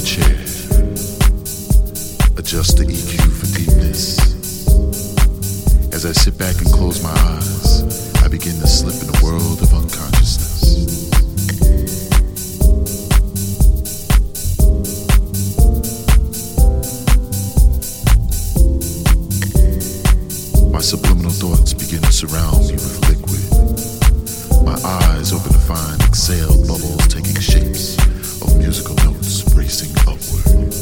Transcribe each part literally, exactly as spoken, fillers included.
chair. Adjust the E Q for deepness. As I sit back and close my eyes, I begin to slip in a world of unconsciousness. My subliminal thoughts begin to surround me with liquid. My eyes open to find exhaled bubbles taking shapes of musical notes racing upward.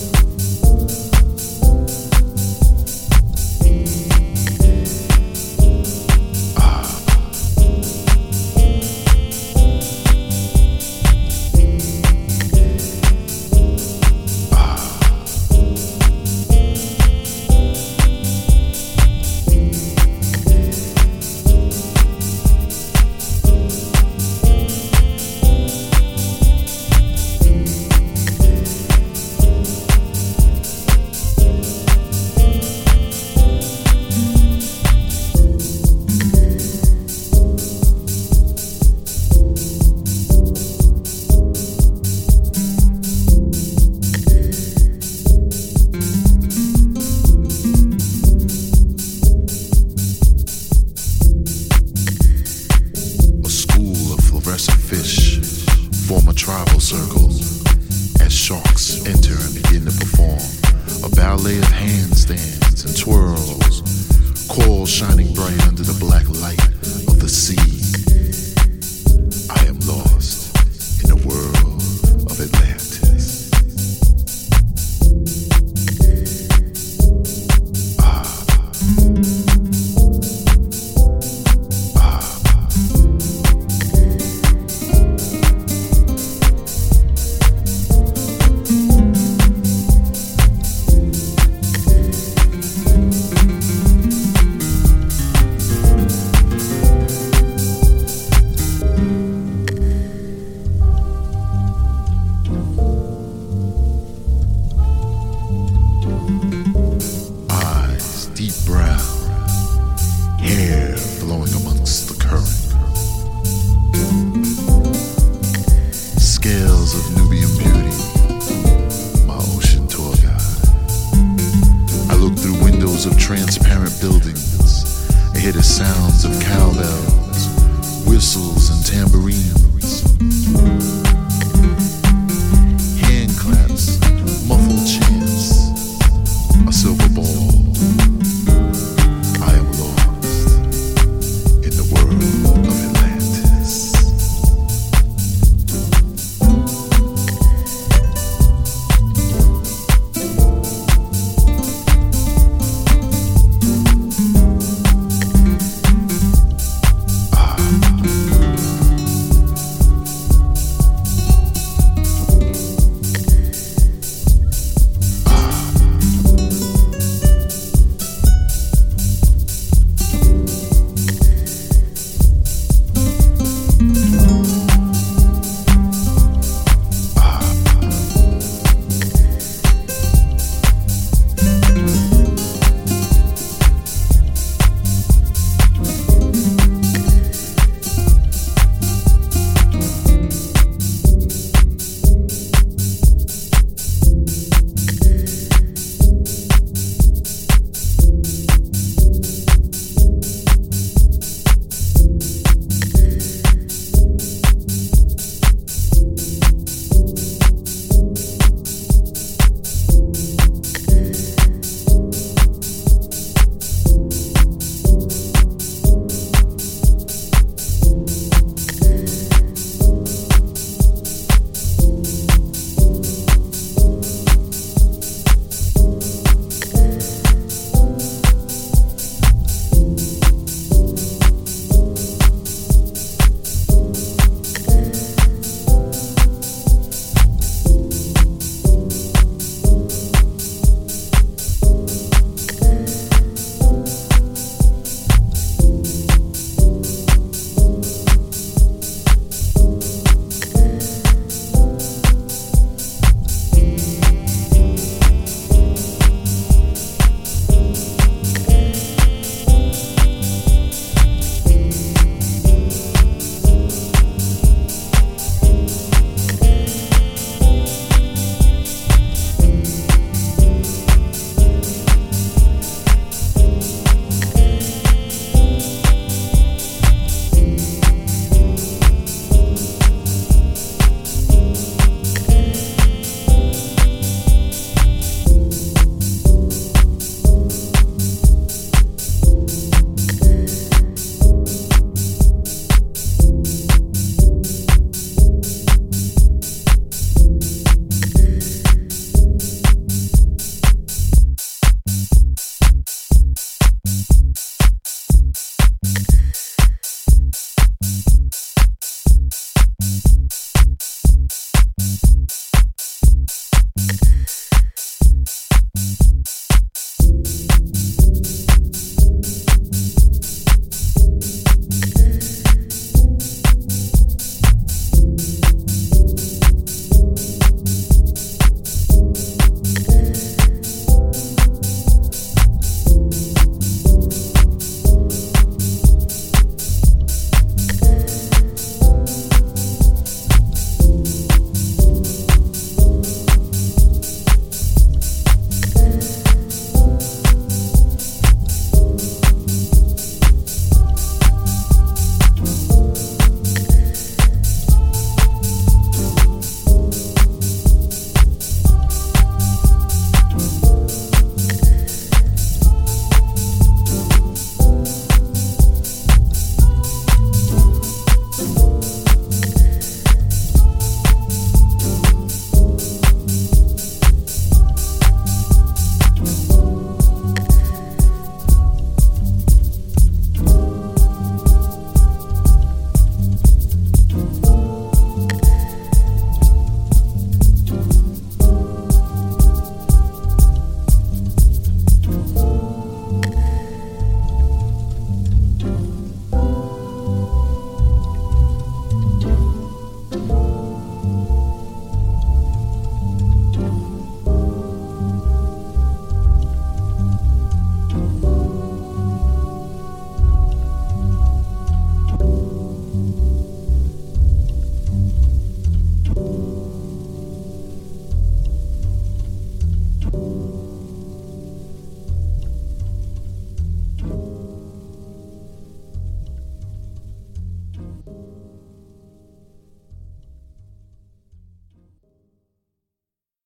Fish form a tribal circle as sharks enter and begin to perform a ballet of handstands and twirls, corals shining bright under the black light of the sea. I am lost in the world of Atlantis. Ah. Deep brown, hair flowing amongst the current, scales of Nubian beauty, my ocean tour guide. I look through windows of transparent buildings. I hear the sounds of cowbells, whistles,